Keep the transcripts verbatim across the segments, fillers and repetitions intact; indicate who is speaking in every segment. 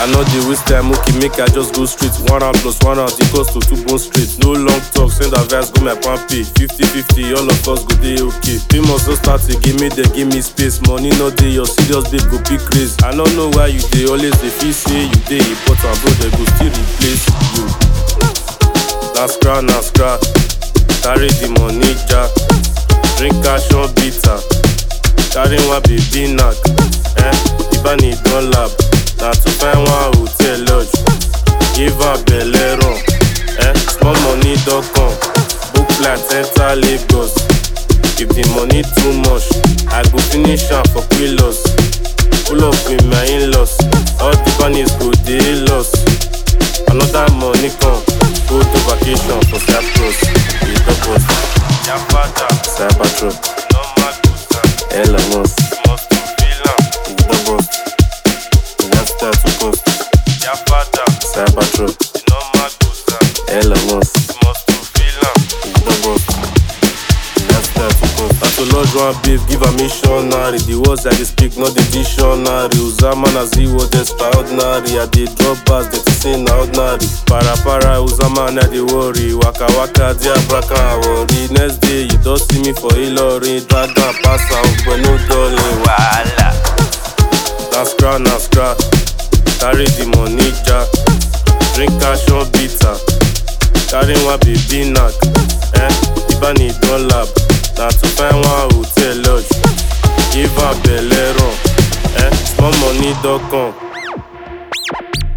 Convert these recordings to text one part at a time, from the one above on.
Speaker 1: I know the waste time, okay, make I just go straight. One round plus one round equals to two bone straight. No long talk, send advice, go my pan pay. fifty fifty, all of us go dey okay. Famous don't start to give me, they give me space. Money no dey, your serious babe go be crazy. I don't know why you dey always dey feel say you dey important, bro, they go still replace you. Na scrap, na scrap, carry the money jack. Drink cash on bitter, carry one baby knack. Eh, Ibani don lab, na to find one hotel lodge. Give her belle run, eh, small money don come. Book flight enter Lagos. If the money too much, I go finish am for Quilos. Pull up with my in-laws, all the bunnies go dey lost. Another money come, go to vacation for Cyprus. We top us, Cybertruck, Elon Musk, we top us. Let's start to cost. Cybertruck, Elon Musk, we top us. I to lodge one babe, give a missionary. The words I dey speak, not the dictionary. Uzama na zero, extraordinary. I dey drop bars, they say na ordinary. Para para, Uzama na dey worry. Waka waka, dia braka worry. Next day, you don't see me for Hillary. Drag and pass out, but no darling. Wala. Na scrap, na scrap. Carry the money jack. Drink cash on bitter. Carry one baby knack. Eh, Ibani don lab. Na to find one hotel lodge. Give her belle run, eh, small money don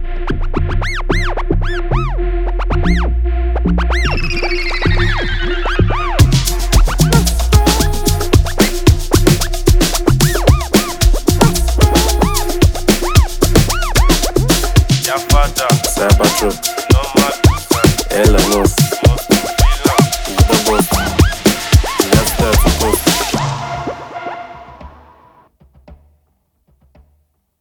Speaker 1: come.